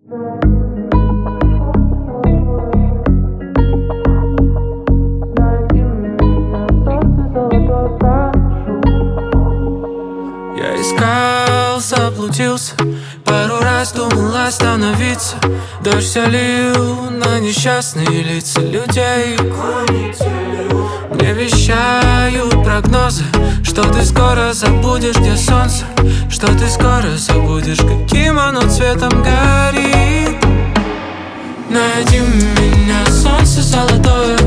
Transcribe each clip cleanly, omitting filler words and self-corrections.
Я искал, заблудился, пару раз думал остановиться. Дождь все лил на несчастные лица людей. Мне вещают прогнозы, что ты скоро забудешь, где солнце, что ты скоро забудешь, каким оно цветом горит. Найди меня, солнце золотое.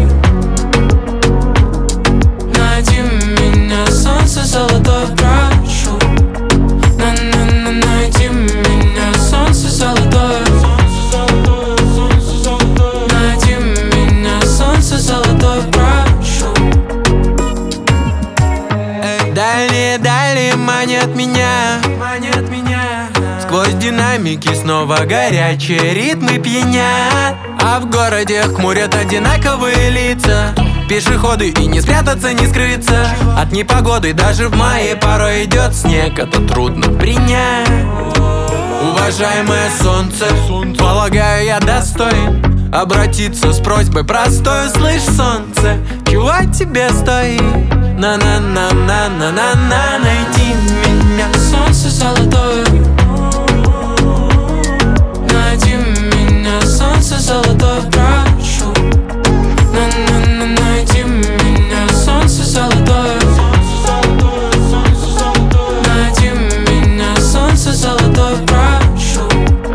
Найди меня, солнце золотое, прошу. Найди меня, солнце золотое. Найди меня, солнце золотое, прошу. Дальние манят меня. Сквозь динамики снова горячие ритмы пьянят. А в городе хмурят одинаковые лица. Пешеходы и не спрятаться, не скрыться от непогоды. Даже в мае порой идет снег, это трудно принять. Уважаемое солнце, полагаю, я достоин обратиться с просьбой простой. Слышь, солнце, чего тебе стоит? На-на-на-на-на-на-на. Найди меня, солнце золотое. Найди меня, солнце золотое, прошу. Найди меня, солнце золотое. Найди меня, солнце золотое, прошу.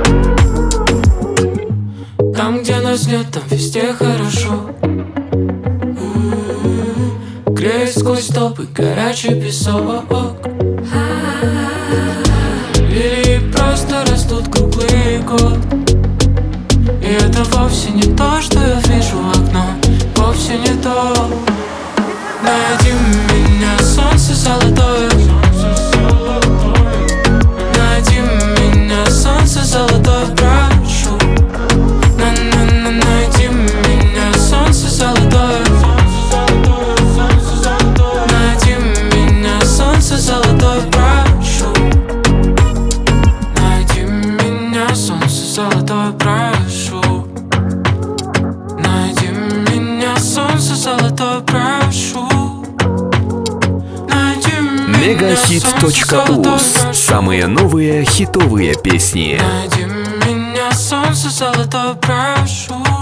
Там, где нас нет, там везде хорошо. Греет сквозь толпы горячий песок. Лилии просто растут круглый год. И это вовсе не то, что я вижу в окно. Вовсе не то. Найди меня, солнце золотое. Найди меня, солнце золотое, прошу. Найди меня, солнце золотое. Найди меня, солнце золотое, прошу. Найди меня, солнце золотое, прошу. Найди меня, солнце золотое, прошу. Мегахит.уз. Самые новые хитовые песни. Найди меня, солнце золотое, прошу.